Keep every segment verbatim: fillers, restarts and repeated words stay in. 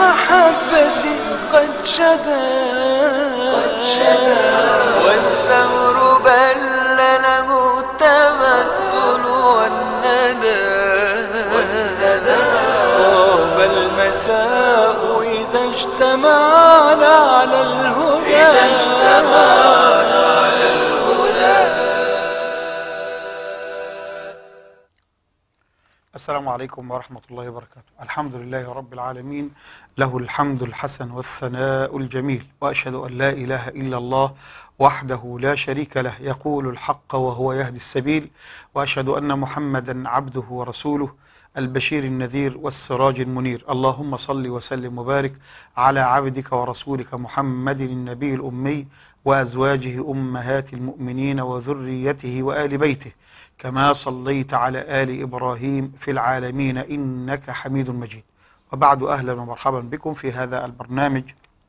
محبة قد شدا والثور بل له التمثل والندى طاب المساء إذا اجتمعنا على الهدى. السلام عليكم ورحمة الله وبركاته. الحمد لله رب العالمين، له الحمد الحسن والثناء الجميل، وأشهد أن لا إله إلا الله وحده لا شريك له يقول الحق وهو يهدي السبيل، وأشهد أن محمدا عبده ورسوله البشير النذير والسراج المنير. اللهم صل وسلم وبارك على عبدك ورسولك محمد النبي الأمي وأزواجه أمهات المؤمنين وذريته وآل بيته، كما صليت على آل إبراهيم في العالمين إنك حميد مجيد. وبعد، أهلا ومرحبا بكم في هذا البرنامج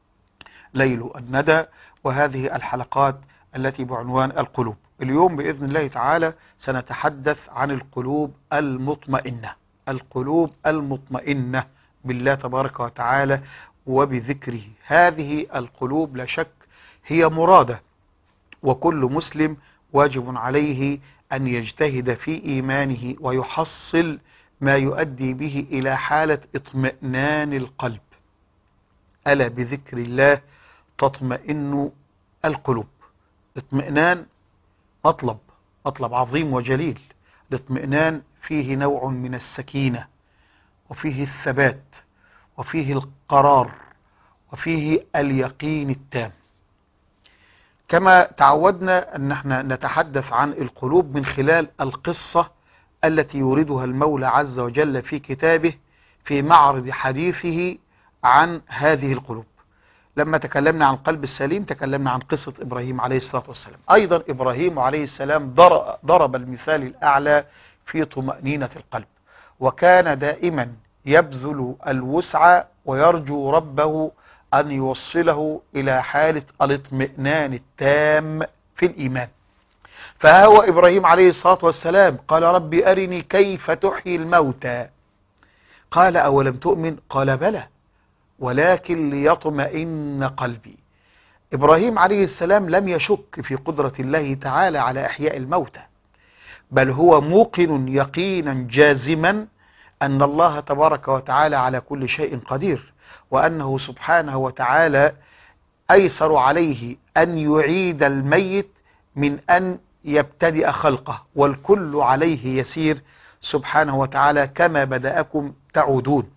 ليل الندى، وهذه الحلقات التي بعنوان القلوب. اليوم بإذن الله تعالى سنتحدث عن القلوب المطمئنة، القلوب المطمئنة بالله تبارك وتعالى وبذكره. هذه القلوب لا شك هي مرادة، وكل مسلم واجب عليه أن يجتهد في إيمانه ويحصل ما يؤدي به إلى حالة اطمئنان القلب. ألا بذكر الله تطمئن القلوب. اطمئنان مطلب مطلب عظيم وجليل. الاطمئنان فيه نوع من السكينة، وفيه الثبات، وفيه القرار، وفيه اليقين التام. كما تعودنا أن احنا نتحدث عن القلوب من خلال القصة التي يوردها المولى عز وجل في كتابه في معرض حديثه عن هذه القلوب. لما تكلمنا عن القلب السليم تكلمنا عن قصة إبراهيم عليه الصلاة والسلام. أيضا إبراهيم عليه السلام ضرب المثال الأعلى في طمأنينة القلب، وكان دائما يبذل الوسع ويرجو ربه أن يوصله إلى حالة الاطمئنان التام في الإيمان. فهو إبراهيم عليه الصلاة والسلام قال: ربي أرني كيف تحيي الموتى. قال: أولم تؤمن؟ قال: بلى ولكن ليطمئن قلبي. إبراهيم عليه السلام لم يشك في قدرة الله تعالى على إحياء الموتى، بل هو موقن يقينا جازما أن الله تبارك وتعالى على كل شيء قدير، وأنه سبحانه وتعالى أيسر عليه أن يعيد الميت من أن يبتدئ خلقه، والكل عليه يسير سبحانه وتعالى، كما بدأكم تعودون.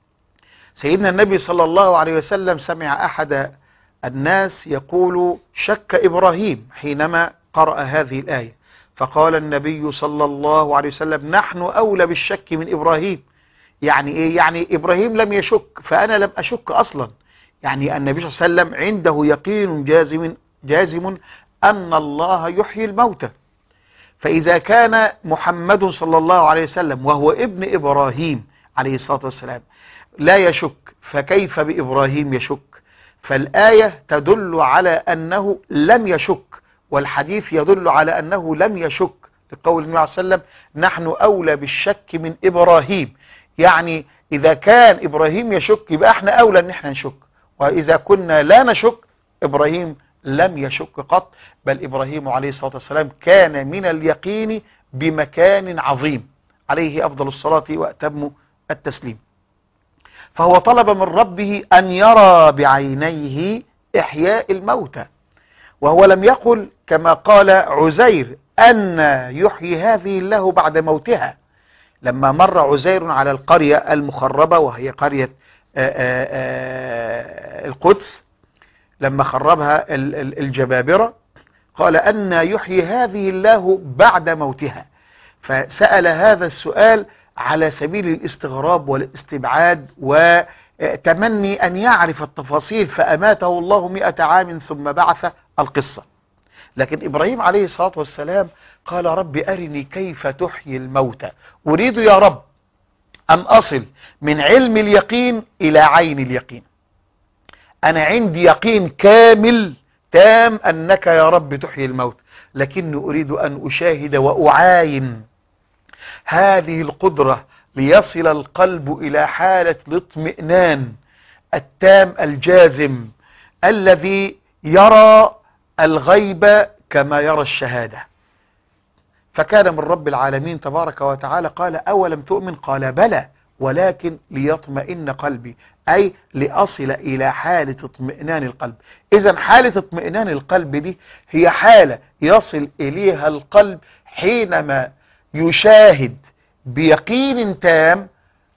سيدنا النبي صلى الله عليه وسلم سمع أحد الناس يقول: شك إبراهيم حينما قرأ هذه الآية، فقال النبي صلى الله عليه وسلم: نحن أولى بالشك من إبراهيم. يعني إيه؟ يعني إبراهيم لم يشك فأنا لم أشك أصلا. يعني النبي صلى الله عليه وسلم عنده يقين جازم جازم أن الله يحيي الموتى. فإذا كان محمد صلى الله عليه وسلم وهو ابن إبراهيم عليه الصلاة والسلام لا يشك، فكيف بإبراهيم يشك؟ فالآية تدل على أنه لم يشك، والحديث يدل على أنه لم يشك، لقول النبي صلى الله عليه وسلم: نحن أولى بالشك من إبراهيم. يعني إذا كان إبراهيم يشك يبقى احنا أولى أن احنا نشك، وإذا كنا لا نشك إبراهيم لم يشك قط، بل إبراهيم عليه الصلاة والسلام كان من اليقين بمكان عظيم، عليه أفضل الصلاة وأتم التسليم. فهو طلب من ربه أن يرى بعينيه إحياء الموتى، وهو لم يقل كما قال عزير أن يحيي هذه الله بعد موتها. لما مر عزير على القرية المخربة وهي قرية آآ آآ القدس، لما خربها الجبابرة، قال: أن يحيي هذه الله بعد موتها. فسأل هذا السؤال على سبيل الاستغراب والاستبعاد وتمني أن يعرف التفاصيل، فأماته الله مئة عام ثم بعث القصة. لكن إبراهيم عليه الصلاة والسلام قال: رب أرني كيف تحيي الموتى. أريد يا رب أن أصل من علم اليقين إلى عين اليقين. أنا عندي يقين كامل تام أنك يا رب تحيي الموت، لكني أريد أن أشاهد وأعاين هذه القدرة ليصل القلب إلى حالة الاطمئنان التام الجازم الذي يرى الغيب كما يرى الشهادة. فكان من رب العالمين تبارك وتعالى قال أولم تؤمن؟ قال بلى ولكن ليطمئن قلبي، أي لأصل إلى حالة اطمئنان القلب. إذن حالة اطمئنان القلب دي هي حالة يصل إليها القلب حينما يشاهد بيقين تام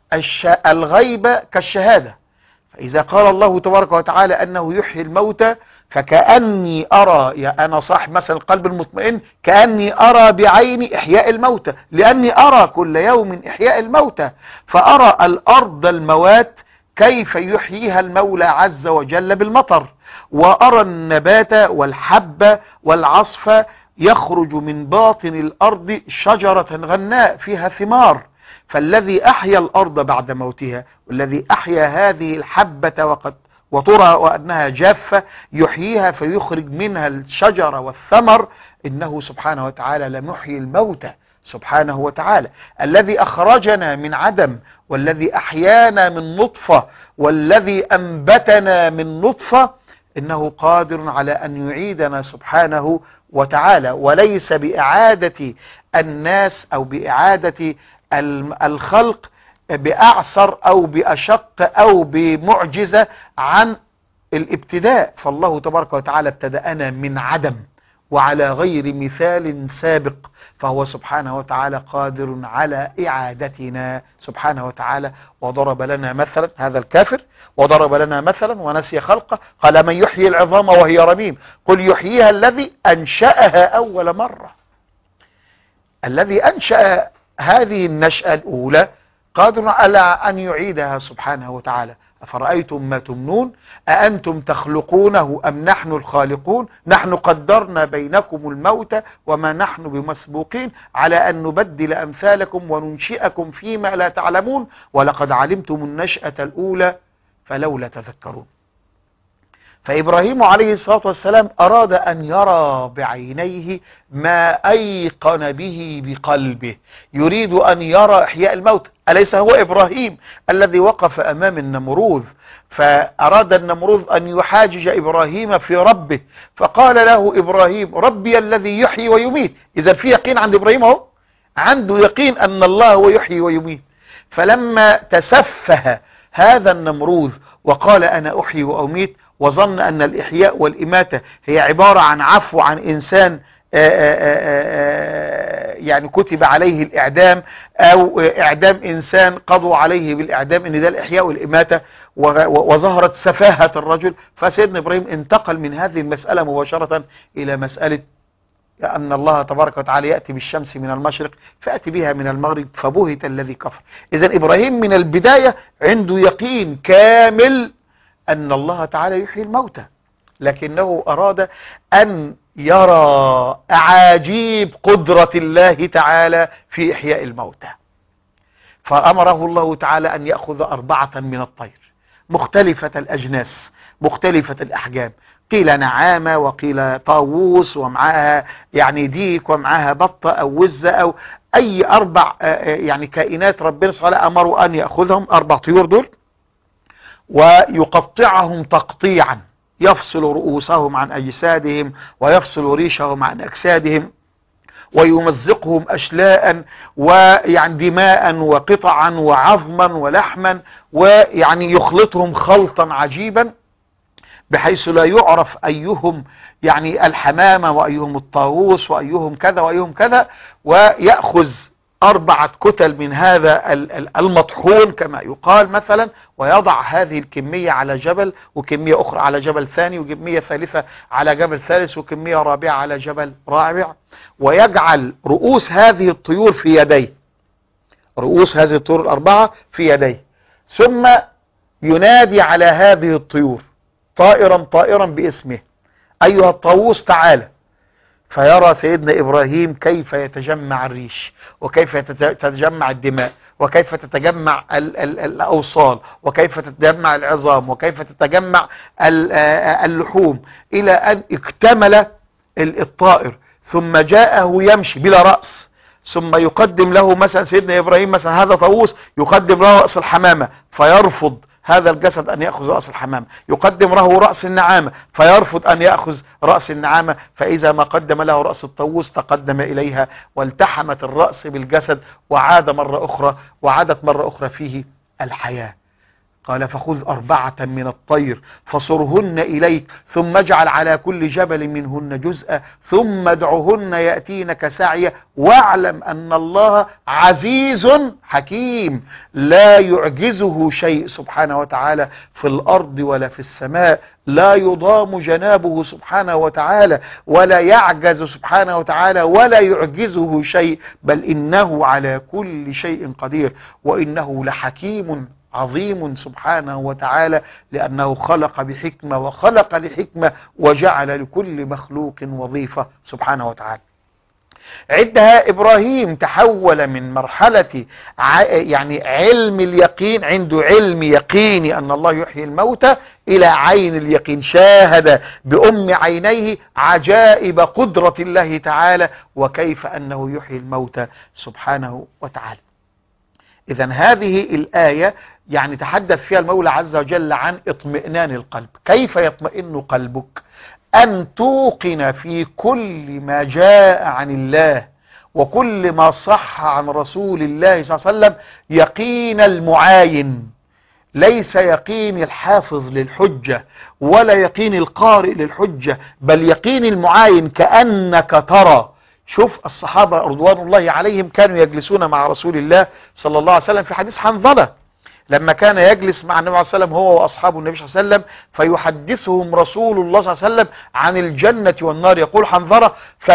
الغيب كالشهادة. فإذا قال الله تبارك وتعالى أنه يحيي الموتى فكأني أرى، يا أنا صاحب مثلا القلب المطمئن، كأني أرى بعيني إحياء الموتى، لأني أرى كل يوم إحياء الموتى، فأرى الأرض الموات كيف يحييها المولى عز وجل بالمطر، وأرى النبات والحب والعصف يخرج من باطن الأرض شجرة غناء فيها ثمار. فالذي أحيا الأرض بعد موتها والذي أحيا هذه الحبة وقد وترى وأنها جافة يحييها فيخرج منها الشجرة والثمر، إنه سبحانه وتعالى لم يحيي الموتى سبحانه وتعالى. الذي أخرجنا من عدم والذي أحيانا من نطفة والذي أنبتنا من نطفة إنه قادر على أن يعيدنا سبحانه وتعالى، وليس بإعادة الناس أو بإعادة الخلق بأعسر أو بأشق أو بمعجزة عن الابتداء. فالله تبارك وتعالى ابتدأنا من عدم وعلى غير مثال سابق، فهو سبحانه وتعالى قادر على إعادتنا سبحانه وتعالى. وضرب لنا مثلا هذا الكافر، وضرب لنا مثلا ونسي خلقه، قال من يحيي العظام وهي رميم قل يحييها الذي أنشأها أول مرة. الذي أنشأ هذه النشأة الأولى قادر على أن يعيدها سبحانه وتعالى. أفرأيتم ما تمنون أأنتم تخلقونه أم نحن الخالقون نحن قدرنا بينكم الموت وما نحن بمسبوقين على أن نبدل أمثالكم وننشئكم فيما لا تعلمون ولقد علمتم النشأة الأولى فلولا تذكرون. فإبراهيم عليه الصلاة والسلام أراد أن يرى بعينيه ما أيقن به بقلبه، يريد أن يرى إحياء الموت. أليس هو إبراهيم الذي وقف أمام النمروذ فأراد النمروذ أن يحاجج إبراهيم في ربه، فقال له إبراهيم ربي الذي يحيي ويميت. إذا في يقين عند إبراهيم، هو عنده يقين أن الله هو يحيي ويميت. فلما تسفه هذا النمروذ وقال أنا أحيي وأميت وظن أن الإحياء والإماتة هي عبارة عن عفو عن إنسان آآ آآ يعني كتب عليه الإعدام أو إعدام إنسان قضوا عليه بالإعدام، إن ده الإحياء والإماتة، وظهرت سفاهة الرجل. فسيدنا إبراهيم انتقل من هذه المسألة مباشرة إلى مسألة أن الله تبارك وتعالى يأتي بالشمس من المشرق فأتي بها من المغرب فبهت الذي كفر. إذن إبراهيم من البداية عنده يقين كامل أن الله تعالى يحيي الموتى، لكنه أراد أن يرى أعاجيب قدرة الله تعالى في إحياء الموتى، فأمره الله تعالى أن يأخذ أربعة من الطير مختلفة الأجناس مختلفة الأحجام، قيل نعامة وقيل طاووس ومعها يعني ديك ومعها بطة أو وزة أو أي أربع يعني كائنات ربنا سبحانه وتعالى أمروا أن يأخذهم أربع طيور دول ويقطعهم تقطيعا، يفصل رؤوسهم عن أجسادهم ويفصل ريشهم عن أجسادهم ويمزقهم أشلاء ويعني دماء وقطعا وعظما ولحما، ويعني يخلطهم خلطا عجيبا بحيث لا يعرف أيهم يعني الحمامة وأيهم الطاووس وأيهم كذا وأيهم كذا، ويأخذ أربعة كتل من هذا المطحون كما يقال مثلا، ويضع هذه الكمية على جبل وكمية أخرى على جبل ثاني وكمية ثالثة على جبل ثالث وكمية رابعة على جبل رابع، ويجعل رؤوس هذه الطيور في يديه، رؤوس هذه الطيور الأربعة في يديه، ثم ينادي على هذه الطيور طائرا طائرا باسمه أيها الطاووس تعالى، فيرى سيدنا إبراهيم كيف يتجمع الريش وكيف تتجمع الدماء وكيف تتجمع ال ال الأوصال وكيف تتجمع العظام وكيف تتجمع اللحوم إلى أن اكتمل الطائر، ثم جاءه يمشي بلا رأس، ثم يقدم له مثلا سيدنا إبراهيم مثلا هذا طاووس يقدم له رأس الحمامة فيرفض هذا الجسد أن يأخذ رأس الحمامة، يقدم له رأس النعامة فيرفض أن يأخذ رأس النعامة، فإذا ما قدم له رأس الطاووس تقدم إليها والتحمت الرأس بالجسد وعاد مرة أخرى وعادت مرة أخرى فيه الحياة. قال فخذ أربعة من الطير فصرهن إليك ثم اجعل على كل جبل منهن جزءا ثم ادعهن يأتينك سعيا واعلم أن الله عزيز حكيم لا يعجزه شيء سبحانه وتعالى في الأرض ولا في السماء، لا يضام جنابه سبحانه وتعالى ولا يعجز سبحانه وتعالى ولا يعجزه شيء، بل إنه على كل شيء قدير وإنه لحكيم عظيم سبحانه وتعالى، لأنه خلق بحكمة وخلق لحكمة وجعل لكل مخلوق وظيفة سبحانه وتعالى. عندها إبراهيم تحول من مرحلة يعني علم اليقين، عنده علم يقيني أن الله يحيي الموتى، إلى عين اليقين، شاهد بأم عينيه عجائب قدرة الله تعالى وكيف أنه يحيي الموتى سبحانه وتعالى. إذن هذه الآية يعني تحدث فيها المولى عز وجل عن اطمئنان القلب. كيف يطمئن قلبك؟ أن توقن في كل ما جاء عن الله وكل ما صح عن رسول الله صلى الله عليه وسلم يقين المعاين، ليس يقين الحافظ للحجة ولا يقين القارئ للحجة، بل يقين المعاين كأنك ترى. شوف الصحابة رضوان الله عليهم كانوا يجلسون مع رسول الله صلى الله عليه وسلم في حديث حنظلة، لما كان يجلس مع النبي صلى الله عليه وسلم هو وأصحاب النبي صلى الله عليه وسلم فيحدثهم رسول الله صلى الله عليه وسلم عن الجنة والنار، يقول حنظلة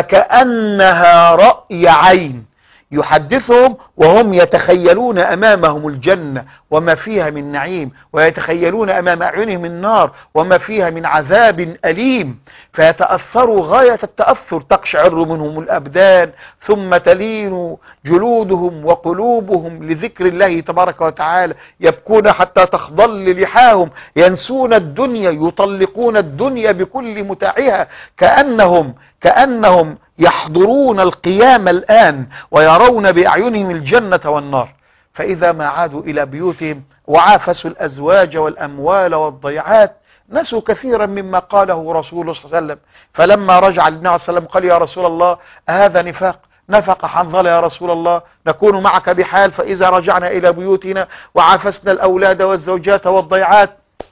فكأنها رأي عين، يحدثهم وهم يتخيلون أمامهم الجنة وما فيها من نعيم، ويتخيلون أمام أعينهم النار وما فيها من عذاب أليم، فيتأثروا غاية التأثر، تقشعر منهم الأبدان ثم تلين جلودهم وقلوبهم لذكر الله تبارك وتعالى، يبكون حتى تخضل لحاهم، ينسون الدنيا، يطلقون الدنيا بكل متاعها، كأنهم كأنهم يحضرون القيام الآن ويرون بأعينهم الجنة والنار. فإذا ما عادوا إلى بيوتهم وعافسوا الأزواج والأموال والضيعات نسوا كثيرا مما قاله رسول الله صلى الله عليه وسلم. فلما رجع النبي عليه الصلاة والسلام قال يا رسول الله هذا نفاق؟ نفق حنظلة يا رسول الله، نكون معك بحال فإذا رجعنا إلى بيوتنا وعافسنا الأولاد والزوجات والضيعات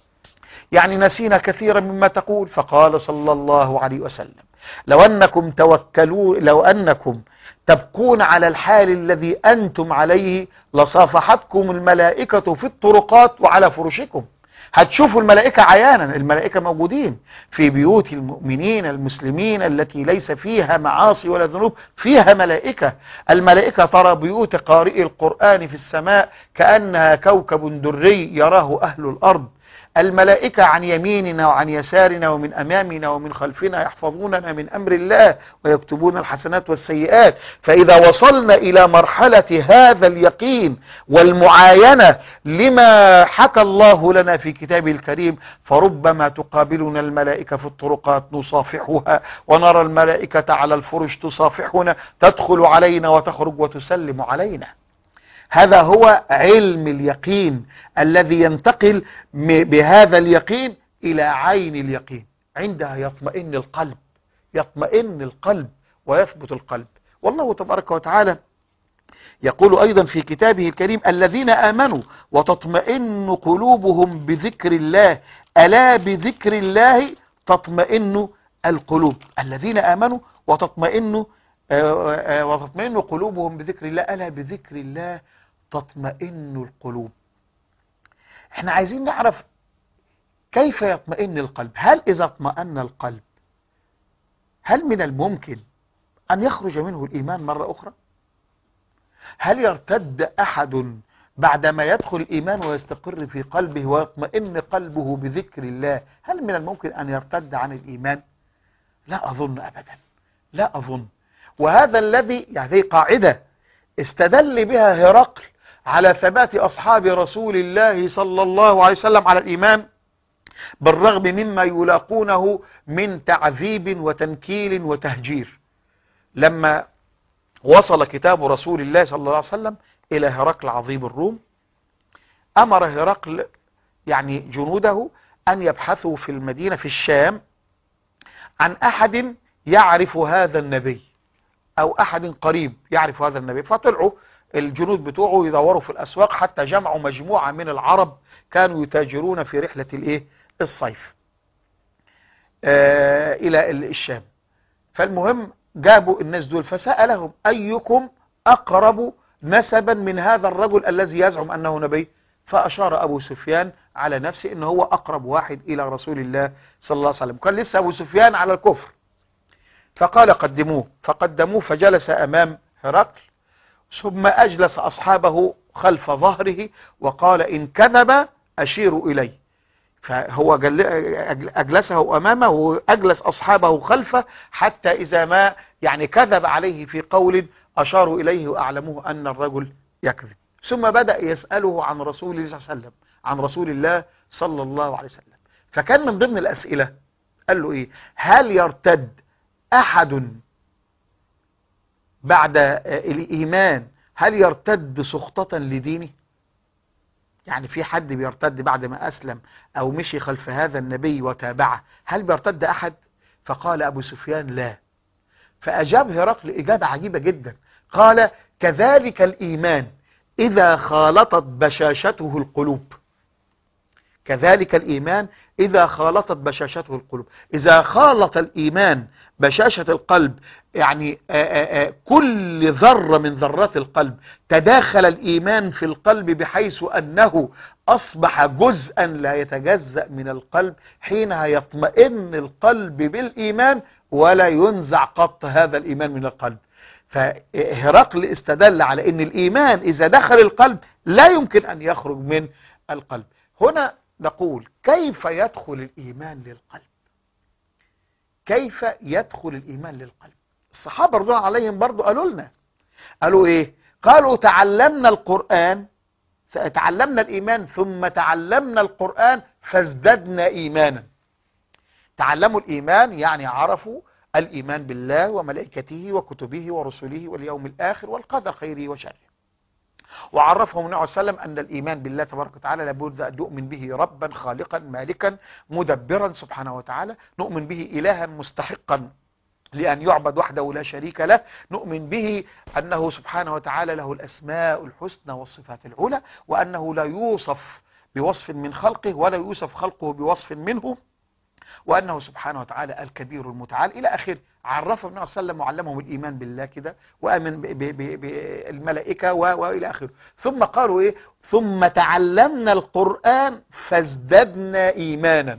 يعني نسينا كثيرا مما تقول. فقال صلى الله عليه وسلم لو أنكم توكلوا لو أنكم تبقون على الحال الذي أنتم عليه لصافحتكم الملائكة في الطرقات وعلى فرشكم. هتشوفوا الملائكة عيانا، الملائكة موجودين في بيوت المؤمنين المسلمين التي ليس فيها معاصي ولا ذنوب، فيها ملائكة. الملائكة ترى بيوت قارئ القرآن في السماء كأنها كوكب دري يراه أهل الأرض. الملائكة عن يميننا وعن يسارنا ومن أمامنا ومن خلفنا يحفظوننا من أمر الله ويكتبون الحسنات والسيئات. فإذا وصلنا إلى مرحلة هذا اليقين والمعاينة لما حكى الله لنا في كتابه الكريم، فربما تقابلنا الملائكة في الطرقات نصافحها، ونرى الملائكة على الفرش تصافحنا، تدخل علينا وتخرج وتسلم علينا. هذا هو علم اليقين الذي ينتقل بهذا اليقين إلى عين اليقين، عندها يطمئن القلب، يطمئن القلب ويثبت القلب. والله تبارك وتعالى يقول أيضا في كتابه الكريم الذين آمنوا وتطمئن قلوبهم بذكر الله ألا بذكر الله تطمئن القلوب. الذين آمنوا وتطمئن وتطمئن قلوبهم بذكر الله ألا بذكر الله تطمئن القلوب. احنا عايزين نعرف كيف يطمئن القلب. هل إذا اطمئن القلب هل من الممكن أن يخرج منه الإيمان مرة أخرى؟ هل يرتد أحد بعدما يدخل الإيمان ويستقر في قلبه ويطمئن قلبه بذكر الله؟ هل من الممكن أن يرتد عن الإيمان؟ لا أظن أبدا، لا أظن. وهذا الذي يعني قاعدة استدل بها هرقل على ثبات أصحاب رسول الله صلى الله عليه وسلم على الإيمان بالرغم مما يلاقونه من تعذيب وتنكيل وتهجير. لما وصل كتاب رسول الله صلى الله عليه وسلم إلى هرقل عظيم الروم، أمر هرقل يعني جنوده أن يبحثوا في المدينة في الشام عن أحد يعرف هذا النبي أو أحد قريب يعرف هذا النبي. فطلعوا الجنود بتوعه يدوروا في الأسواق حتى جمعوا مجموعة من العرب كانوا يتاجرون في رحلة الإيه الصيف آه إلى الشام. فالمهم جابوا الناس دول فسألهم أيكم أقرب نسبا من هذا الرجل الذي يزعم أنه نبي؟ فأشار أبو سفيان على نفسه إنه هو أقرب واحد إلى رسول الله صلى الله عليه وسلم. كان لسه أبو سفيان على الكفر. فقال قدموه، فقدموه فجلس أمام هرقل، ثم أجلس أصحابه خلف ظهره وقال إن كذب أشيروا إليه. فهو أجلسه أمامه وأجلس أصحابه خلفه حتى إذا ما يعني كذب عليه في قول أشاروا إليه وأعلموه أن الرجل يكذب. ثم بدأ يسأله عن رسول الله صلى الله عليه وسلم عن رسول الله صلى الله عليه وسلم. فكان من ضمن الأسئلة قال له إيه؟ هل يرتد أحد بعد الإيمان هل يرتد سخطة لدينه؟ يعني في حد بيرتد بعد ما أسلم أو مشي خلف هذا النبي وتابعه، هل بيرتد أحد؟ فقال أبو سفيان لا. فأجاب هرقل إجابة عجيبة جدا، قال كذلك الإيمان إذا خالطت بشاشته القلوب. كذلك الإيمان إذا خالطت بشاشته القلوب. إذا خالط الإيمان بشاشة القلب، يعني آآ آآ كل ذرة من ذرات القلب تداخل الإيمان في القلب بحيث أنه أصبح جزءا لا يتجزأ من القلب، حينها يطمئن القلب بالإيمان ولا ينزع قط هذا الإيمان من القلب. فهرقل استدل على أن الإيمان إذا دخل القلب لا يمكن أن يخرج من القلب. هنا نقول كيف يدخل الإيمان للقلب؟ كيف يدخل الإيمان للقلب؟ الصحابة رضوان عليهم برضو قالوا لنا، قالوا إيه؟ قالوا تعلمنا القرآن، تعلمنا الإيمان ثم تعلمنا القرآن فازددنا إيمانا. تعلموا الإيمان يعني عرفوا الإيمان بالله وملائكته وكتبه ورسله واليوم الآخر والقدر خيره وشره. وعرفهم النبي صلى الله عليه وسلم أن الإيمان بالله تبارك وتعالى لابد أن نؤمن به ربا خالقا مالكا مدبرا سبحانه وتعالى، نؤمن به إلها مستحقا لأن يعبد وحده لا شريك له، نؤمن به أنه سبحانه وتعالى له الأسماء الحسنى والصفات العلى، وأنه لا يوصف بوصف من خلقه ولا يوصف خلقه بوصف منه، وأنه سبحانه وتعالى الكبير المتعال إلى آخر. عرفهم النبي صلى الله عليه وسلم وعلمهم الإيمان بالله كده وأمن بالملائكة وإلى آخره. ثم قالوا إيه؟ ثم تعلمنا القرآن فازددنا إيمانا.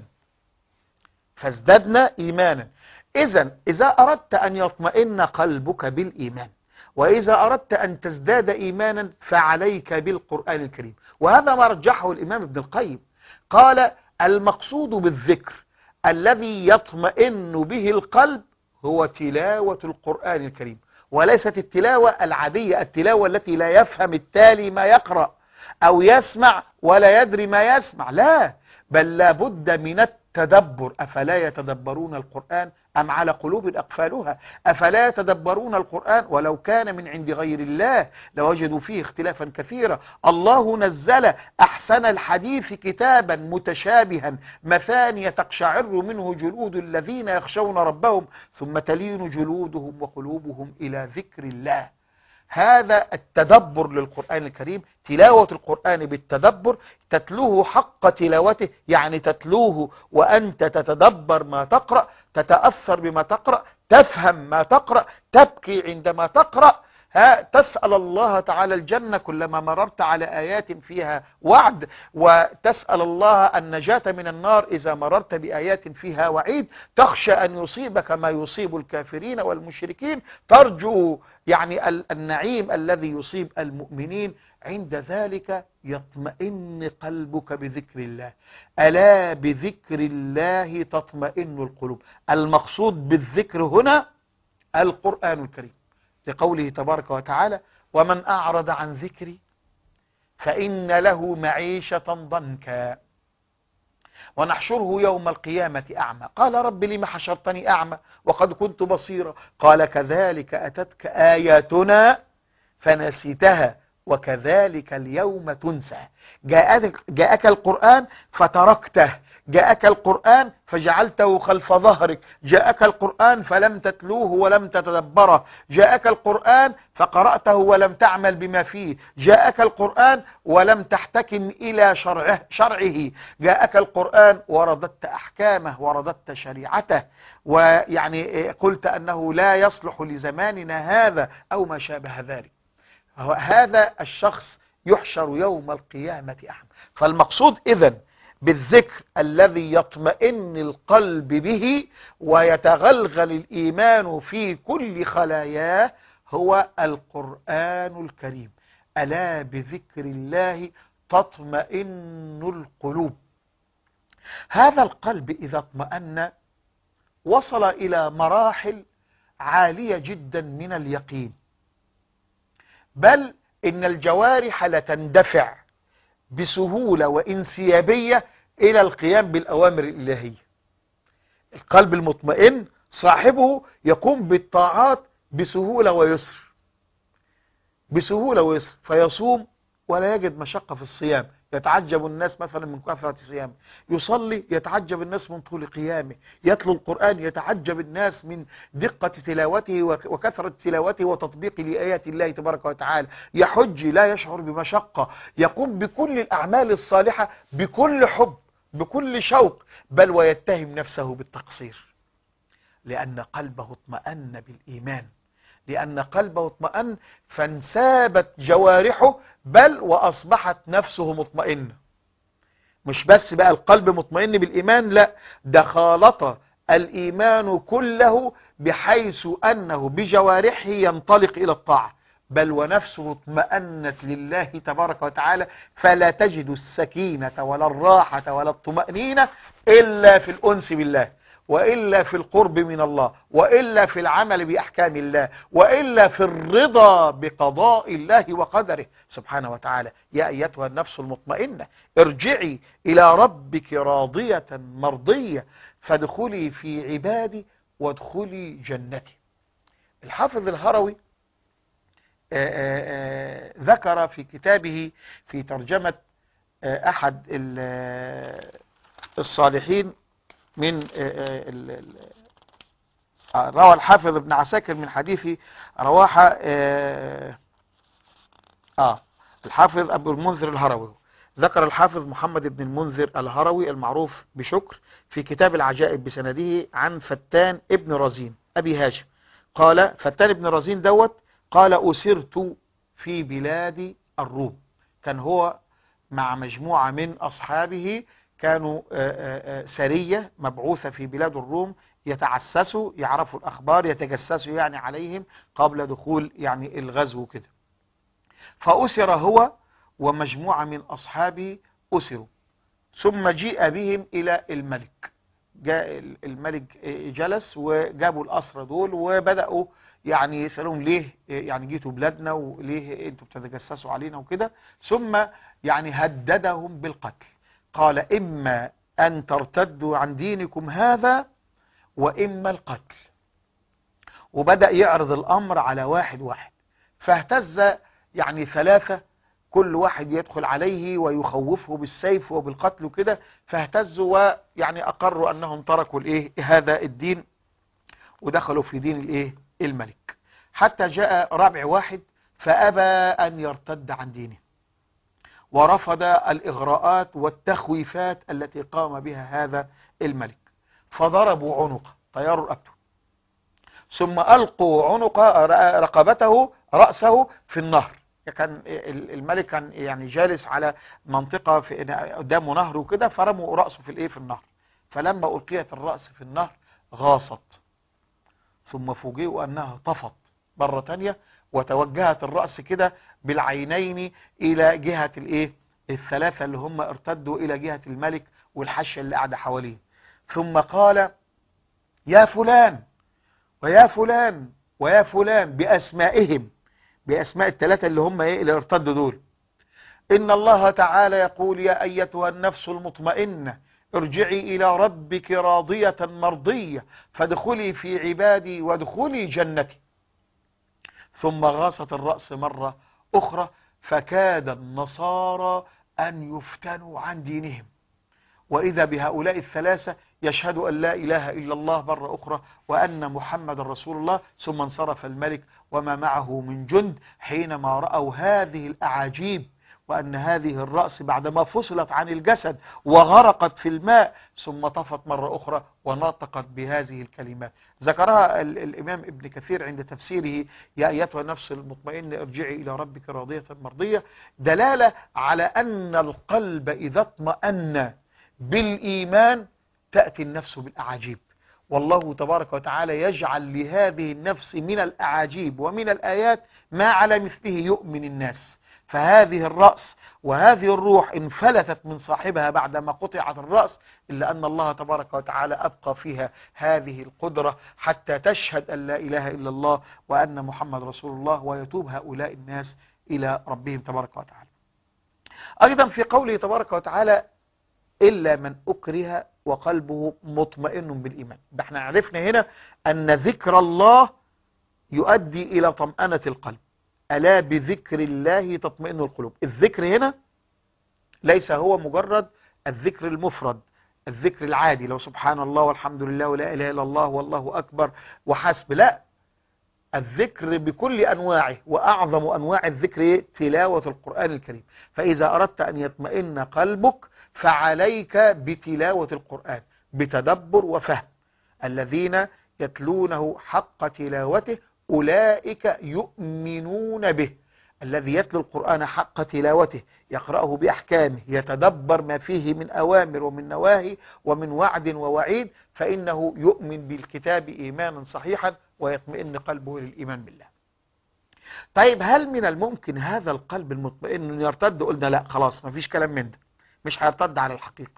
فازددنا إيمانا. إذن إذا أردت أن يطمئن قلبك بالإيمان وإذا أردت أن تزداد إيمانا فعليك بالقرآن الكريم. وهذا ما رجحه الإمام ابن القيم، قال المقصود بالذكر الذي يطمئن به القلب هو تلاوة القرآن الكريم، وليست التلاوة العادية، التلاوة التي لا يفهم التالي ما يقرأ أو يسمع ولا يدري ما يسمع، لا، بل لابد من التدبر. أفلا يتدبرون القرآن أم على قلوب أقفالها؟ أفلا يتدبرون القرآن ولو كان من عند غير الله لوجدوا فيه اختلافا كثيرا. الله نزل أحسن الحديث كتابا متشابها مثانية تقشعر منه جلود الذين يخشون ربهم ثم تلين جلودهم وقلوبهم إلى ذكر الله. هذا التدبر للقرآن الكريم، تلاوة القرآن بالتدبر، تتلوه حق تلاوته، يعني تتلوه وأنت تتدبر ما تقرأ، تتأثر بما تقرأ، تفهم ما تقرأ، تبكي عندما تقرأ، ها تسأل الله تعالى الجنة كلما مررت على آيات فيها وعد، وتسأل الله النجاة من النار إذا مررت بآيات فيها وعيد، تخشى أن يصيبك ما يصيب الكافرين والمشركين، ترجو يعني النعيم الذي يصيب المؤمنين. عند ذلك يطمئن قلبك بذكر الله. ألا بذكر الله تطمئن القلوب. المقصود بالذكر هنا القرآن الكريم، لقوله تبارك وتعالى ومن أعرض عن ذكري فإن له معيشة ضنكا ونحشره يوم القيامة أعمى قال رب لم حشرتني أعمى وقد كنت بصيرا قال كذلك أتتك آياتنا فنسيتها وكذلك اليوم تنسى. جاءك, جاءك القرآن فتركته، جاءك القرآن فجعلته خلف ظهرك، جاءك القرآن فلم تتلوه ولم تتدبره، جاءك القرآن فقرأته ولم تعمل بما فيه، جاءك القرآن ولم تحتكم إلى شرعه, شرعه جاءك القرآن ورددت أحكامه ورددت شريعته، ويعني قلت أنه لا يصلح لزماننا هذا أو ما شابه ذلك. هذا الشخص يحشر يوم القيامة أعمى. فالمقصود إذن بالذكر الذي يطمئن القلب به ويتغلغل الإيمان في كل خلاياه هو القرآن الكريم. ألا بذكر الله تطمئن القلوب. هذا القلب إذا اطمأن وصل إلى مراحل عالية جدا من اليقين، بل إن الجوارح لتندفع بسهولة وانسيابية إلى القيام بالأوامر الإلهية. القلب المطمئن صاحبه يقوم بالطاعات بسهولة ويسر، بسهولة ويسر، فيصوم ولا يجد مشقة في الصيام، يتعجب الناس مثلا من كثرة صيامه، يصلي يتعجب الناس من طول قيامه، يتلو القرآن يتعجب الناس من دقة تلاوته وكثرة تلاوته وتطبيق لآيات الله تبارك وتعالى، يحج لا يشعر بمشقة، يقوم بكل الأعمال الصالحة بكل حب بكل شوق، بل ويتهم نفسه بالتقصير، لأن قلبه اطمأن بالإيمان، لأن قلبه اطمأن فانسابت جوارحه، بل وأصبحت نفسه مطمئنة. مش بس بقى القلب مطمئن بالإيمان، لا، ده خالط الإيمان كله بحيث أنه بجوارحه ينطلق إلى الطاعة، بل ونفسه اطمأنت لله تبارك وتعالى، فلا تجد السكينة ولا الراحة ولا الطمأنينة إلا في الأنس بالله، وإلا في القرب من الله، وإلا في العمل بأحكام الله، وإلا في الرضا بقضاء الله وقدره سبحانه وتعالى. يا أيتها النفس المطمئنة ارجعي إلى ربك راضية مرضية فادخلي في عبادي وادخلي جنتي. الحافظ الهروي آآ آآ ذكر في كتابه في ترجمة أحد الصالحين من روى الحافظ ابن عساكر من حديث رواحة آه الحافظ أبو المنذر الهروي، ذكر الحافظ محمد بن المنذر الهروي المعروف بشكر في كتاب العجائب بسنده عن فتان ابن رزين أبي هاشم قال: فتان ابن رزين دوت قال: أسرت في بلاد الروم. كان هو مع مجموعة من أصحابه كانوا سرية مبعوثة في بلاد الروم، يتعسسوا يعرفوا الأخبار، يتجسسوا يعني عليهم قبل دخول يعني الغزو كده. فأسر هو ومجموعة من أصحابه أسروا، ثم جيء بهم إلى الملك. جاء الملك جلس وجابوا الأسرى دول وبدأوا يعني يسألون ليه يعني جيتوا بلادنا وليه انتوا بتتجسسوا علينا وكده، ثم يعني هددهم بالقتل. قال: إما أن ترتدوا عن دينكم هذا وإما القتل. وبدأ يعرض الأمر على واحد واحد، فاهتز يعني ثلاثة، كل واحد يدخل عليه ويخوفه بالسيف وبالقتل وكده، فاهتزوا ويعني أقروا أنهم تركوا الإيه هذا الدين ودخلوا في دين الإيه الملك، حتى جاء رابع واحد فأبى أن يرتد عن دينه ورفض الإغراءات والتخويفات التي قام بها هذا الملك، فضربوا عنقه طيروا رقبته، ثم ألقوا عنق رقبته رأسه في النهر. كان الملك كان يعني جالس على منطقة في قدامه نهر وكده، فرموا رأسه في الايه في النهر، فلما ألقيت الرأس في النهر غاصت، ثم فوجئوا أنها طفت مرة تانية وتوجهت الرأس كده بالعينين إلى جهة الايه الثلاثة اللي هم ارتدوا إلى جهة الملك والحشة اللي قاعدة حواليه، ثم قال: يا فلان ويا فلان ويا فلان بأسمائهم، بأسماء الثلاثة اللي هم ايه اللي ارتدوا دول: إن الله تعالى يقول: يا أيتها النفس المطمئنة ارجعي إلى ربك راضية مرضية فادخلي في عبادي وادخلي جنتي. ثم غاصت الرأس مرة أخرى، فكاد النصارى أن يفتنوا عن دينهم، وإذا بهؤلاء الثلاثة يشهد أن لا إله إلا الله مرة أخرى وأن محمد رسول الله. ثم انصرف الملك وما معه من جند حينما رأوا هذه الأعاجيب، وأن هذه الرأس بعدما فصلت عن الجسد وغرقت في الماء ثم طفت مرة أخرى ونطقت بهذه الكلمات. ذكرها ال الإمام ابن كثير عند تفسيره: يا أيتها النفس المطمئنة ارجعي إلى ربك راضية مرضية، دلالة على أن القلب إذا اطمأن بالإيمان تأتي النفس بالأعاجيب، والله تبارك وتعالى يجعل لهذه النفس من الأعاجيب ومن الآيات ما على مثله يؤمن الناس. فهذه الرأس وهذه الروح انفلتت من صاحبها بعدما قطعت الرأس، إلا أن الله تبارك وتعالى أبقى فيها هذه القدرة حتى تشهد أن لا إله إلا الله وأن محمد رسول الله، ويتوب هؤلاء الناس إلى ربهم تبارك وتعالى. أيضا في قوله تبارك وتعالى: إلا من أكره وقلبه مطمئن بالإيمان. ده احنا عرفنا هنا أن ذكر الله يؤدي إلى طمأنة القلب. ألا بذكر الله تطمئن القلوب. الذكر هنا ليس هو مجرد الذكر المفرد، الذكر العادي، لو سبحان الله والحمد لله ولا إله إلا الله والله أكبر وحسب، لا، الذكر بكل أنواعه، وأعظم أنواع الذكر تلاوة القرآن الكريم. فإذا أردت أن يطمئن قلبك فعليك بتلاوة القرآن بتدبر وفهم. الذين يتلونه حق تلاوته أولئك يؤمنون به. الذي يتلو القرآن حق تلاوته يقرأه بأحكامه، يتدبر ما فيه من أوامر ومن نواهي ومن وعد ووعيد، فإنه يؤمن بالكتاب إيمانا صحيحا ويطمئن قلبه للإيمان بالله. طيب، هل من الممكن هذا القلب المطمئن أن يرتد؟ قلنا لا، خلاص، ما فيش كلام من ده، مش هيرتد على الحقيقة،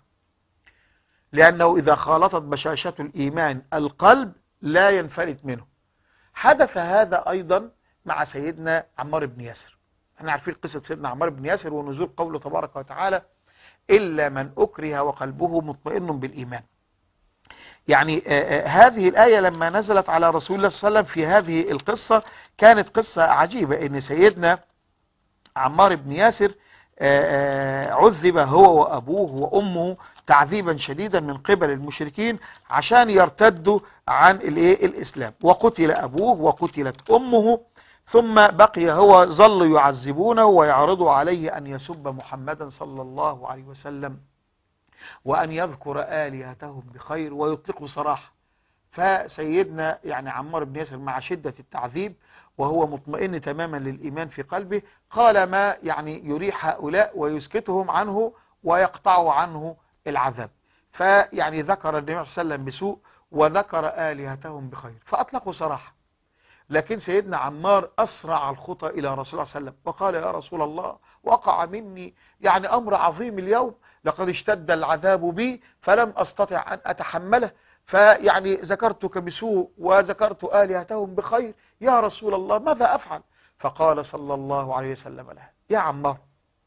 لأنه إذا خالطت بشاشة الإيمان القلب لا ينفلت منه. حدث هذا أيضا مع سيدنا عمار بن ياسر. احنا عارفين قصة سيدنا عمار بن ياسر ونزول قوله تبارك وتعالى: إلا من أكره وقلبه مطمئن بالإيمان. يعني آآ آآ هذه الآية لما نزلت على رسول الله صلى الله عليه وسلم في هذه القصة كانت قصة عجيبة، إن سيدنا عمار بن ياسر آآ آآ عذب هو وأبوه وأمه تعذيبا شديدا من قبل المشركين عشان يرتدوا عن الإسلام، وقتل أبوه وقتلت أمه، ثم بقي هو ظل يعذبونه ويعرضوا عليه أن يسب محمدا صلى الله عليه وسلم وأن يذكر آلهتهم بخير ويطلقوا سراحه. فسيدنا يعني عمار بن ياسر مع شدة التعذيب وهو مطمئن تماما للإيمان في قلبه قال ما يعني يريح هؤلاء ويسكتهم عنه ويقطع عنه العذاب. فيعني ذكر النبي صلى الله عليه وسلم بسوء وذكر آلهتهم بخير فأطلقوا سراحه. لكن سيدنا عمار أسرع الخطى إلى رسول الله صلى الله عليه وسلم وقال: يا رسول الله، وقع مني يعني أمر عظيم اليوم، لقد اشتد العذاب بي فلم أستطع أن أتحمله، فيعني ذكرتك بسوء وذكرت آلهتهم بخير، يا رسول الله ماذا أفعل؟ فقال صلى الله عليه وسلم له: يا عمار،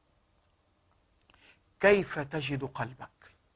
كيف تجد قلبك؟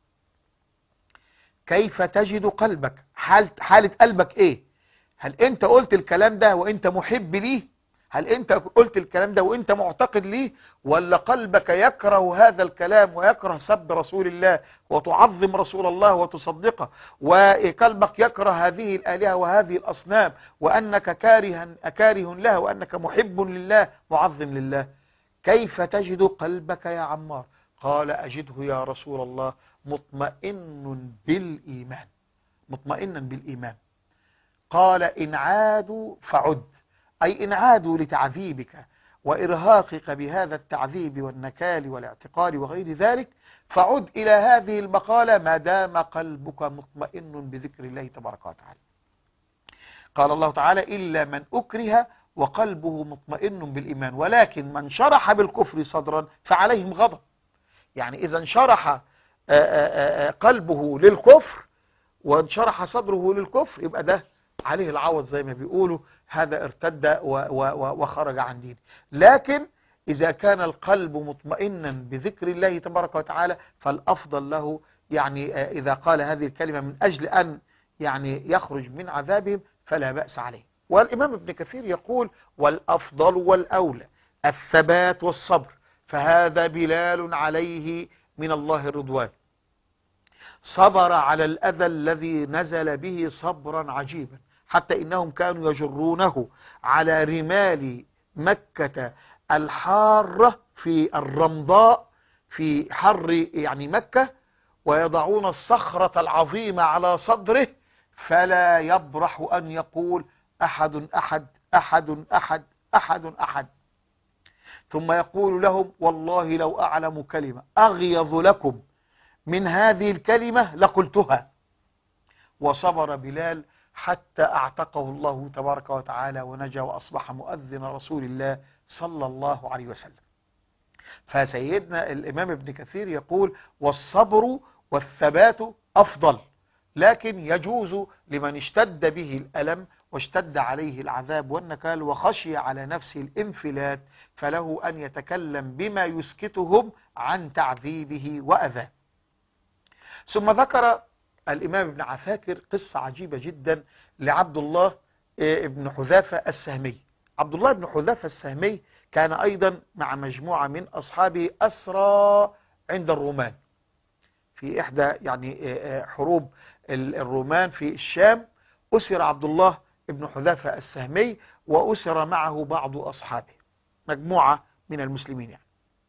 كيف تجد قلبك؟ حالة, حالة قلبك ايه؟ هل انت قلت الكلام ده وانت محب ليه؟ هل انت قلت الكلام ده وانت معتقد ليه؟ ولا قلبك يكره هذا الكلام ويكره سب رسول الله وتعظم رسول الله وتصدقه، وقلبك يكره هذه الآلهة وهذه الأصنام وأنك كاره, كاره لها وأنك محب لله معظم لله؟ كيف تجد قلبك يا عمار؟ قال: أجده يا رسول الله مطمئن بالإيمان، مطمئنا بالإيمان. قال: إن عادوا فعد، أي إن عادوا لتعذيبك وإرهاقك بهذا التعذيب والنكال والاعتقال وغير ذلك، فعد إلى هذه المقالة ما دام قلبك مطمئن بذكر الله تبارك وتعالى. قال الله تعالى: إلا من أكره وقلبه مطمئن بالإيمان، ولكن من شرح بالكفر صدرا فعليهم غضب. يعني إذا انشرح قلبه للكفر وانشرح صدره للكفر يبقى ده عليه العوض زي ما بيقولوا، هذا ارتد وخرج عن دينه. لكن إذا كان القلب مطمئنا بذكر الله تبارك وتعالى فالأفضل له يعني إذا قال هذه الكلمة من أجل أن يعني يخرج من عذابهم فلا بأس عليه. والإمام ابن كثير يقول: والأفضل والأولى الثبات والصبر، فهذا بلال عليه من الله الرضوان، صبر على الأذى الذي نزل به صبرا عجيبا، حتى إنهم كانوا يجرونه على رمال مكة الحارة في الرمضاء في حر يعني مكة، ويضعون الصخرة العظيمة على صدره فلا يبرح أن يقول أحد أحد أحد أحد أحد أحد، ثم يقول لهم والله لو أعلم كلمة أغيظ لكم من هذه الكلمة لقلتها. وصبر بلال حتى اعتقه الله تبارك وتعالى ونجا وأصبح مؤذن رسول الله صلى الله عليه وسلم. فسيدنا الإمام ابن كثير يقول والصبر والثبات أفضل، لكن يجوز لمن اشتد به الألم واشتد عليه العذاب والنكال وخشي على نفسه الانفلات فله أن يتكلم بما يسكتهم عن تعذيبه وأذاه. ثم ذكر الإمام ابن عساكر قصة عجيبة جدا لعبد الله ابن حذافة السهمي. عبد الله بن حذافة السهمي كان أيضا مع مجموعة من أصحابه أسرى عند الرومان في إحدى يعني حروب الرومان في الشام. أسر عبد الله بن حذافة السهمي وأسر معه بعض أصحابه، مجموعة من المسلمين يعني.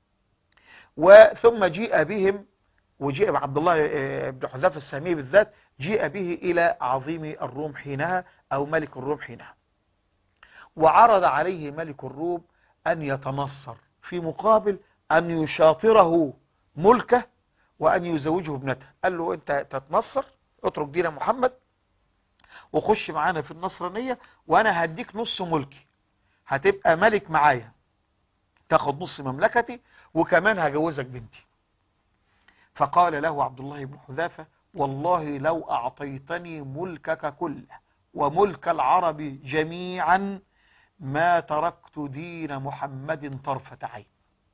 وثم جيء بهم، وجيء بعبد الله بن حذافة السهمي بالذات، جيء به إلى عظيم الروم حينها أو ملك الروم حينها، وعرض عليه ملك الروم أن يتنصر في مقابل أن يشاطره ملكه وأن يزوجه ابنته. قال له أنت تتنصر، اترك دين محمد وخش معانا في النصرانية وأنا هديك نص ملكي، هتبقى ملك معايا، تاخد نص مملكتي وكمان هجوزك بنتي. فقال له عبد الله بن حذافة والله لو أعطيتني ملكك كله وملك العرب جميعا ما تركت دين محمد طرفة عين.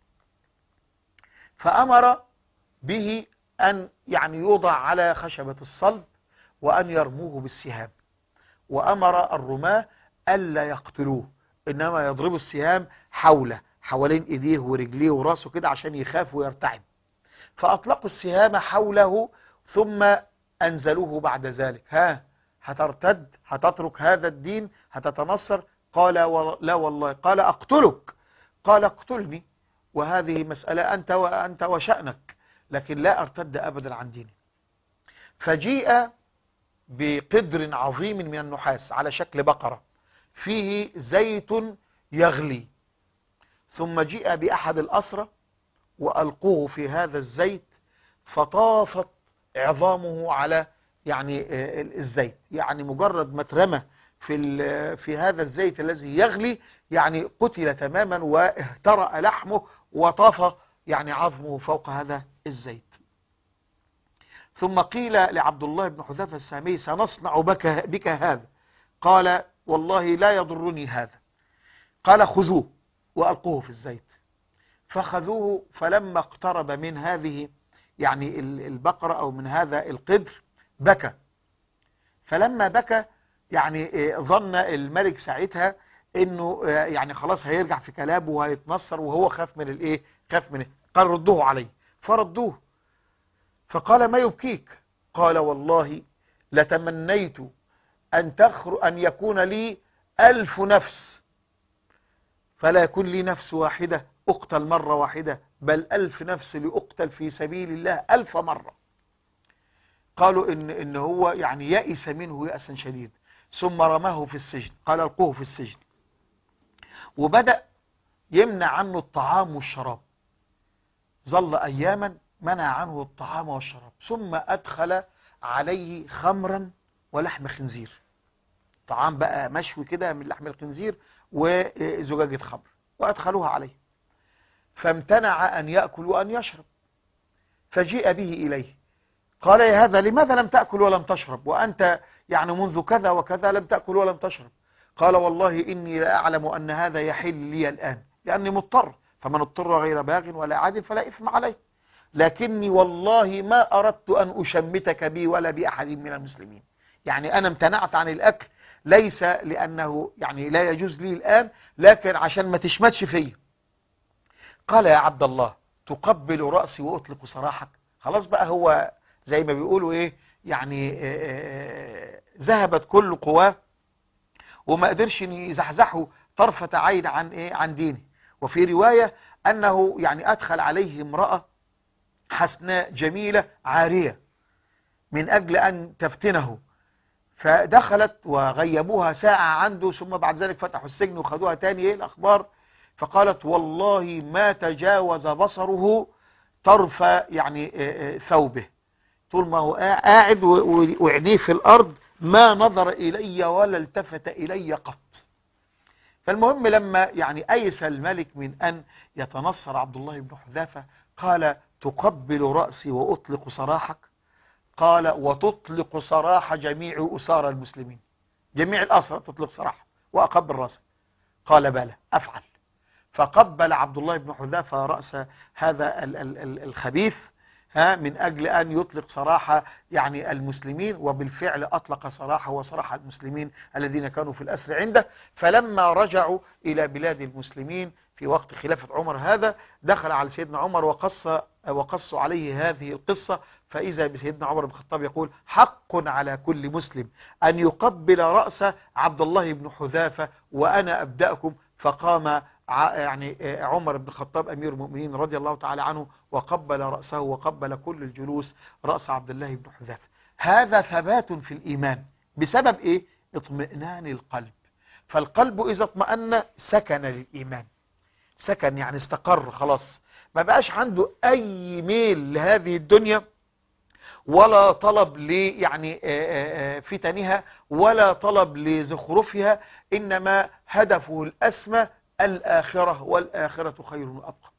فأمر به أن يعني يوضع على خشبة الصلب وأن يرموه بالسهام، وأمر الرماة ألا يقتلوه إنما يضربوا السهام حوله حوالين إيديه ورجليه وراسه كده عشان يخاف ويرتعب. فأطلقوا السهام حوله ثم أنزلوه بعد ذلك، ها هترتد، هتترك هذا الدين، هتتنصر؟ قال لا والله. قال أقتلك؟ قال اقتلني وهذه مسألة أنت وأنت وشأنك، لكن لا أرتد أبدا عن ديني. فجيء بقدر عظيم من النحاس على شكل بقرة فيه زيت يغلي، ثم جيء بأحد الأسرة وألقوه في هذا الزيت فطافت عظامه على يعني الزيت، يعني مجرد ما اترمى في في هذا الزيت الذي يغلي يعني قتل تماما واهترأ لحمه وطاف يعني عظمه فوق هذا الزيت. ثم قيل لعبد الله بن حذافة السهمي سنصنع بك, بك هذا. قال والله لا يضرني هذا. قال خذوه وألقوه في الزيت. فخذوه، فلما اقترب من هذه يعني البقرة أو من هذا القدر بكى. فلما بكى يعني ظن الملك ساعتها انه يعني خلاص هيرجع في كلامه وهيتنصر، وهو خاف من الايه، خاف من إيه؟ قال ردوه عليه. فردوه. فقال ما يبكيك؟ قال والله لتمنيت ان تخر ان يكون لي الف نفس فلا يكون لي نفس واحدة اقتل مرة واحدة، بل الف نفس لأقتل في سبيل الله الف مرة. قالوا ان, إن هو يعني يأس منه يأسا شديد، ثم رماه في السجن. قال القوه في السجن، وبدأ يمنع عنه الطعام والشراب. ظل أياما منع عنه الطعام والشراب، ثم أدخل عليه خمرا ولحم خنزير، طعام بقى مشوي كده من لحم الخنزير وزجاجة خمر، وأدخلوها عليه. فامتنع أن يأكل وأن يشرب. فجيء به إليه قال يا هذا لماذا لم تأكل ولم تشرب وأنت يعني منذ كذا وكذا لم تأكل ولم تشرب؟ قال والله إني لا أعلم أن هذا يحل لي الآن لأني مضطر، فمن اضطر غير باغ ولا عاد فلا إثم عليه، لكني والله ما أردت أن أشمتك بي ولا بأحد من المسلمين. يعني أنا امتنعت عن الأكل ليس لأنه يعني لا يجوز لي الآن، لكن عشان ما تشمتش فيه. قال يا عبد الله تقبل رأسي وأطلق سراحك. خلاص بقى هو زي ما بيقولوا ايه يعني آه، ذهبت كل قواه وما قدرش يزحزحه طرفة عين عن ايه عن دينه. وفي رواية انه يعني ادخل عليه امرأة حسناء جميلة عارية من اجل ان تفتنه، فدخلت وغيبوها ساعة عنده، ثم بعد ذلك فتحوا السجن وخدوها تاني. ايه الاخبار؟ فقالت والله ما تجاوز بصره طرف يعني آه، آه، ثوبه، طول ما هو قاعد وعينيه في الارض ما نظر الي ولا التفت الي قط. فالمهم لما يعني ايس الملك من ان يتنصر عبد الله بن حذافة قال تقبل رأسي واطلق سراحك؟ قال وتطلق سراح جميع اسارى المسلمين، جميع الاسرى تطلق سراح واقبل رأسك؟ قال بلى افعل. فقبل عبد الله بن حذافة رأس هذا ال- ال- ال- الخبيث ها من أجل أن يطلق سراح يعني المسلمين، وبالفعل أطلق سراحه وسراح المسلمين الذين كانوا في الأسر عنده. فلما رجعوا إلى بلاد المسلمين في وقت خلافة عمر هذا، دخل على سيدنا عمر وقص وقصوا عليه هذه القصة، فإذا بسيدنا عمر بن الخطاب يقول حق على كل مسلم أن يقبل رأس عبد الله بن حذافة وأنا أبدأكم. فقام يعني عمر بن الخطاب أمير المؤمنين رضي الله تعالى عنه وقبل رأسه وقبل كل الجلوس رأس عبد الله بن حذافة. هذا ثبات في الإيمان بسبب إيه؟ اطمئنان القلب. فالقلب إذا اطمأن سكن للإيمان، سكن يعني استقر خلاص، ما بقاش عنده أي ميل لهذه الدنيا ولا طلب ل يعني فتنها ولا طلب لزخرفها، إنما هدفه الأسمى الآخرة، والآخرة خير وأبقى.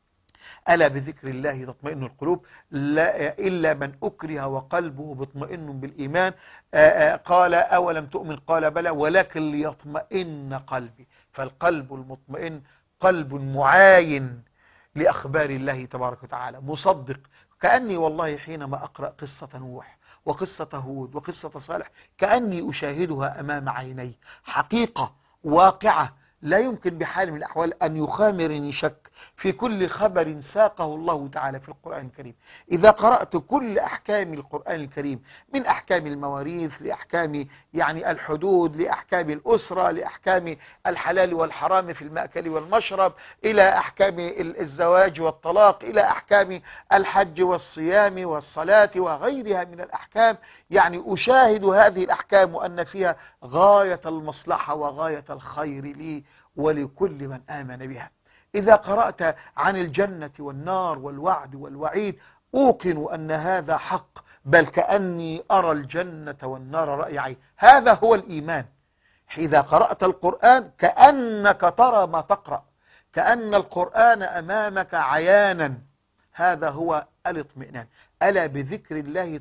ألا بذكر الله تطمئن القلوب، لا إلا من أكره وقلبه مطمئن بالإيمان. آآ آآ قال أولم تؤمن؟ قال بلى ولكن ليطمئن قلبي. فالقلب المطمئن قلب معاين لأخبار الله تبارك وتعالى، مصدق. كأني والله حينما أقرأ قصة نوح وقصة هود وقصة صالح كأني أشاهدها أمام عيني، حقيقة واقعة لا يمكن بحال من الأحوال أن يخامرني شك في كل خبر ساقه الله تعالى في القرآن الكريم. إذا قرأت كل أحكام القرآن الكريم من أحكام المواريث لأحكام يعني الحدود لأحكام الأسرة لأحكام الحلال والحرام في المأكل والمشرب إلى أحكام الزواج والطلاق إلى أحكام الحج والصيام والصلاة وغيرها من الأحكام، يعني أشاهد هذه الأحكام وأن فيها غاية المصلحة وغاية الخير لي ولكل من آمن بها. إذا قرأت عن الجنة والنار والوعد والوعيد أوقن أن هذا حق، بل كأني أرى الجنة والنار رأي عين. هذا هو الإيمان. إذا قرأت القرآن كأنك ترى ما تقرأ، كأن القرآن أمامك عيانا. هذا هو الاطمئنان. ألا بذكر الله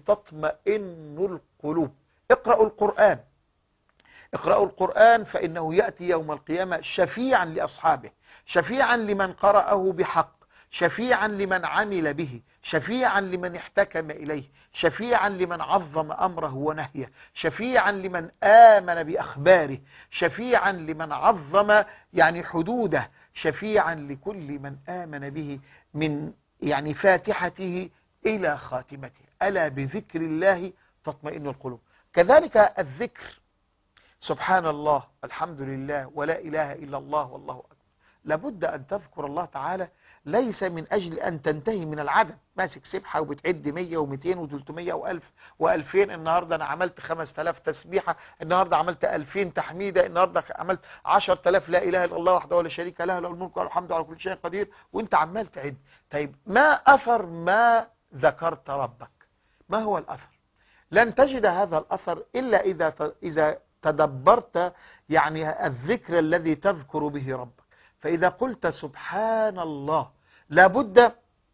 تطمئن القلوب. اقرأوا القرآن، اقرأوا القرآن فإنه يأتي يوم القيامة شفيعا لأصحابه، شفيعا لمن قرأه بحق، شفيعا لمن عمل به، شفيعا لمن احتكم إليه، شفيعا لمن عظم أمره ونهيه، شفيعا لمن آمن بأخباره، شفيعا لمن عظم يعني حدوده، شفيعا لكل من آمن به من يعني فاتحته إلى خاتمته. ألا بذكر الله تطمئن القلوب. كذلك الذكر، سبحان الله الحمد لله ولا إله إلا الله والله أكبر. لابد أن تذكر الله تعالى ليس من أجل أن تنتهي من العدد، ماسك سبحة وبتعد مية ومئتين وثلاثمية وألف وألفين. النهاردة أنا عملت خمس تلاف تسبيحة، النهاردة عملت ألفين تحميدة، النهاردة عملت عشر تلاف لا إله إلا الله وحده ولا شريك له له الملك والحمد على كل شيء قدير، وانت عمال تعد. طيب ما أثر ما ذكرت ربك؟ ما هو الأثر؟ لن تجد هذا الأثر إلا إذا إذا تدبرت يعني الذكر الذي تذكر به ربك. فإذا قلت سبحان الله لابد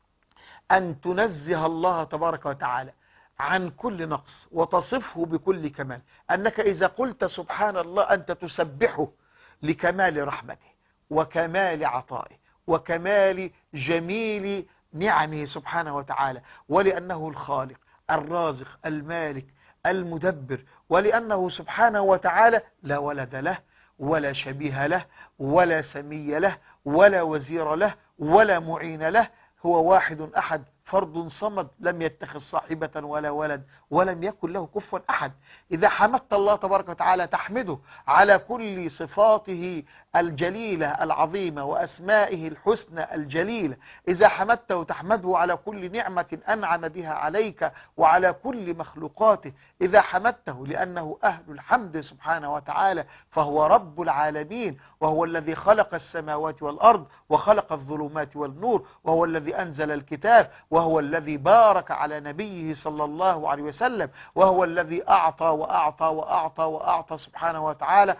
أن تنزه الله تبارك وتعالى عن كل نقص وتصفه بكل كمال. أنك إذا قلت سبحان الله أنت تسبحه لكمال رحمته وكمال عطائه وكمال جميل نعمه سبحانه وتعالى، ولأنه الخالق الرازق المالك المدبر، ولأنه سبحانه وتعالى لا ولد له ولا شبيه له ولا سمي له ولا وزير له ولا معين له، هو واحد أحد فرد صمد لم يتخذ صاحبة ولا ولد ولم يكن له كفوا أحد. إذا حمدت الله تبارك وتعالى تحمده على كل صفاته الجليلة العظيمة وأسمائه الحسنى الجليلة. إذا حمدته تحمده على كل نعمة أنعم بها عليك وعلى كل مخلوقاته. إذا حمدته لأنه أهل الحمد سبحانه وتعالى، فهو رب العالمين، وهو الذي خلق السماوات والأرض وخلق الظلمات والنور، وهو الذي أنزل الكتاب، وهو الذي بارك على نبيه صلى الله عليه وسلم، وهو الذي أعطى وأعطى وأعطى وأعطى سبحانه وتعالى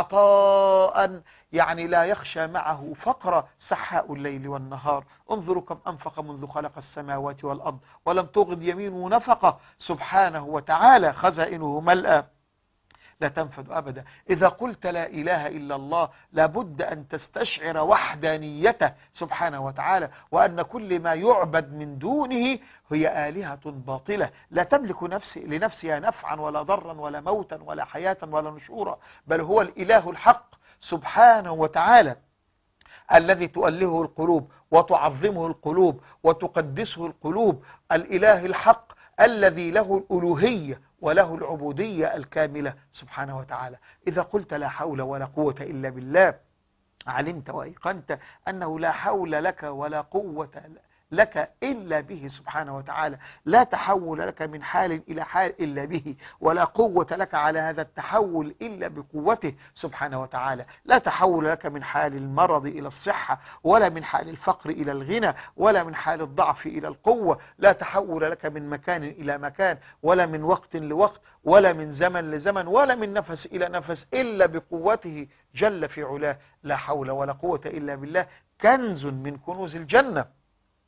عطاء يعني لا يخشى معه فقر، سحاء الليل والنهار. انظروا كم أنفق منذ خلق السماوات والأرض ولم تغض يمينه نفقه سبحانه وتعالى، خزائنه ملأى لا تنفد أبدا. إذا قلت لا إله إلا الله لابد أن تستشعر وحدانيته سبحانه وتعالى، وأن كل ما يعبد من دونه هي آلهة باطلة لا تملك نفسي لنفسها نفعا ولا ضرا ولا موتا ولا حياة ولا نشورا، بل هو الإله الحق سبحانه وتعالى الذي تؤلهه القلوب وتعظمه القلوب وتقدسه القلوب، الإله الحق الذي له الألوهية وله العبودية الكاملة سبحانه وتعالى. إذا قلت لا حول ولا قوة إلا بالله علمت وأيقنت أنه لا حول لك ولا قوة لك إلا به سبحانه وتعالى، لا تحول لك من حال إلى حال إلا به، ولا قوة لك على هذا التحول إلا بقوته سبحانه وتعالى، لا تحول لك من حال المرض إلى الصحة، ولا من حال الفقر إلى الغنى، ولا من حال الضعف إلى القوة، لا تحول لك من مكان إلى مكان، ولا من وقت لوقت، ولا من زمن لزمن، ولا من نفس إلى نفس، إلا بقوته جل في علاه. لا حول ولا قوة إلا بالله كنز من كنوز الجنة.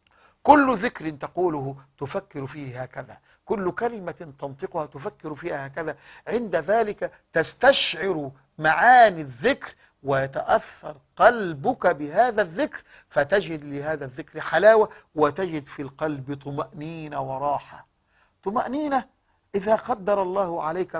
كل ذكر تقوله تفكر فيه هكذا، كل كلمة تنطقها تفكر فيها هكذا، عند ذلك تستشعر معاني الذكر ويتأثر قلبك بهذا الذكر، فتجد لهذا الذكر حلاوة، وتجد في القلب طمأنينة وراحة. طمأنينة إذا قدر الله عليك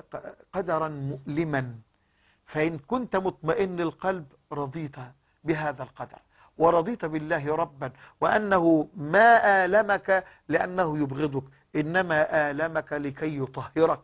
قدرا مؤلما، فإن كنت مطمئن القلب رضيت بهذا القدر ورضيت بالله ربا، وأنه ما آلمك لأنه يبغضك، إنما آلمك لكي يطهرك،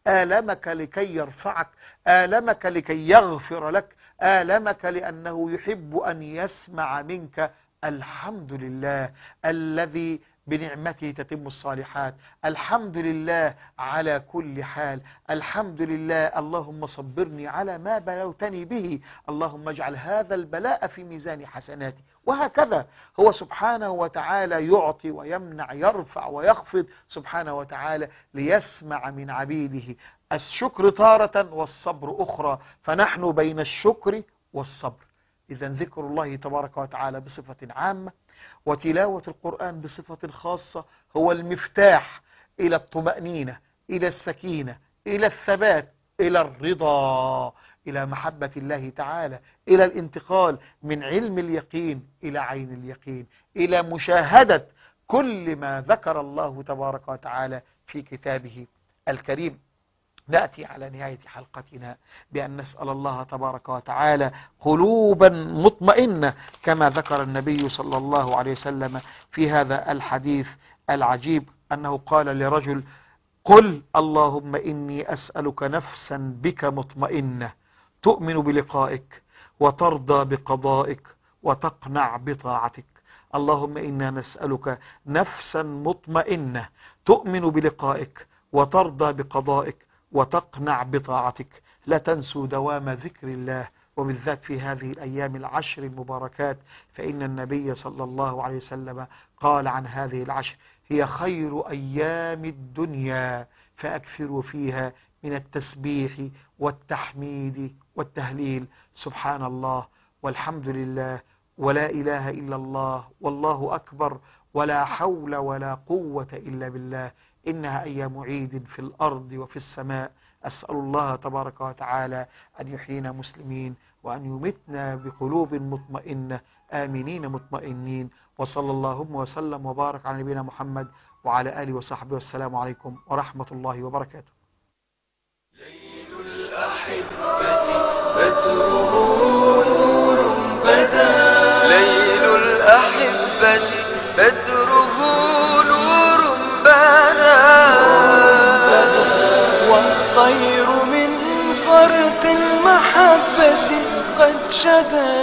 آلمك لكي يرفعك، آلمك لكي يغفر لك، آلمك لأنه يحب أن يسمع منك الحمد لله الذي بنعمته تتم الصالحات، الحمد لله على كل حال، الحمد لله اللهم صبرني على ما بلوتني به، اللهم اجعل هذا البلاء في ميزان حسناتي. وهكذا هو سبحانه وتعالى يعطي ويمنع، يرفع ويخفض سبحانه وتعالى ليسمع من عبيده. الشكر تارة والصبر أخرى، فنحن بين الشكر والصبر. إذا ذكر الله تبارك وتعالى بصفة عامة وتلاوة القرآن بصفة خاصة هو المفتاح إلى الطمأنينة، إلى السكينة، إلى الثبات، إلى الرضا، إلى محبة الله تعالى، إلى الانتقال من علم اليقين إلى عين اليقين، إلى مشاهدة كل ما ذكر الله تبارك وتعالى في كتابه الكريم. نأتي على نهاية حلقتنا بأن نسأل الله تبارك وتعالى قلوبا مطمئنة كما ذكر النبي صلى الله عليه وسلم في هذا الحديث العجيب أنه قال لرجل: قل اللهم إني أسألك نفسا بك مطمئنة تؤمن بلقائك وترضى بقضائك وتقنع بطاعتك. اللهم إنا نسألك نفسا مطمئنة تؤمن بلقائك وترضى بقضائك وتقنع بطاعتك. لا تنسوا دوام ذكر الله، وبالذات في هذه الأيام العشر المباركات، فإن النبي صلى الله عليه وسلم قال عن هذه العشر: هي خير أيام الدنيا فأكثروا فيها من التسبيح والتحميد والتهليل. سبحان الله والحمد لله ولا إله إلا الله والله أكبر ولا حول ولا قوة إلا بالله. إنها أيام عيد في الأرض وفي السماء. أسأل الله تبارك وتعالى أن يحيينا مسلمين وأن يمتنا بقلوب مطمئنة آمنين مطمئنين. وصلى اللهم وسلم وبارك على نبينا محمد وعلى آله وصحبه، والسلام عليكم ورحمة الله وبركاته. ليل الأحبة بدره نور بدا، ليل الأحبة بدره نور بدا والطير من فرط المحبة قد شدا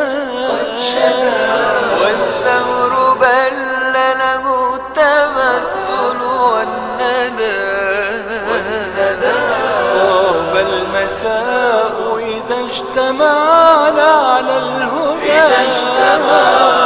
والثور بل له التمثل والندى طاب المساء إذا اجتمعنا على الهدى